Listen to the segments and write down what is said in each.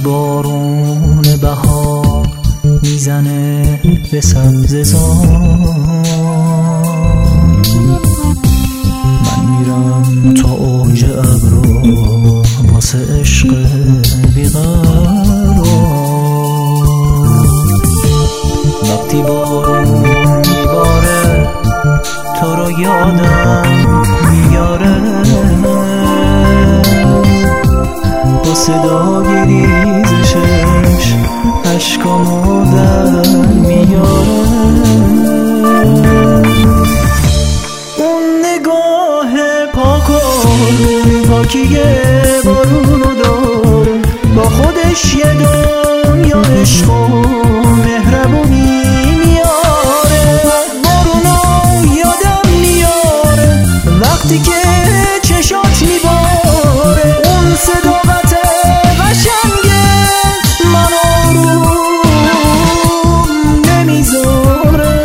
بارون بهار میزنه به سبزه‌زار، من میرم تا اوج ابرو واسه عشق بیقرار. وقتی بارون میباره تو رو یادم میاره، با صدای ریزشش عشقامو در میاره. اون نگاه پاکی بارونو داره، با خودش یه دنیا عشق و مهربونی میاره. بارونو یادم میاره وقتی که چشات میباره، اون صداقت قشنگه من آروم نمیذاره.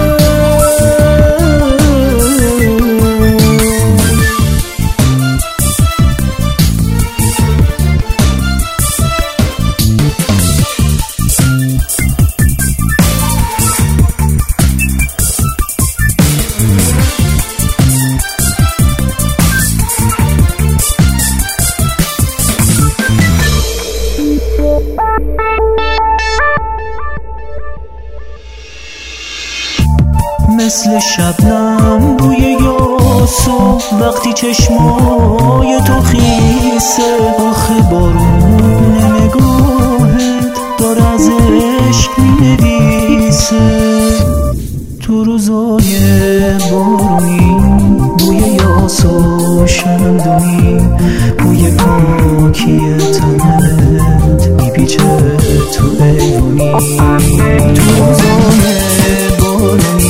مثل شبنم بوی یاسو وقتی چشمای تو خیسه، آخه بارون نگاهت داره از عشق مینویسه. تو روزای بارونی بوی یاسو شمدونی، بوی پاکی تنت میپیچه تو ایوونی. تو روزای بارونی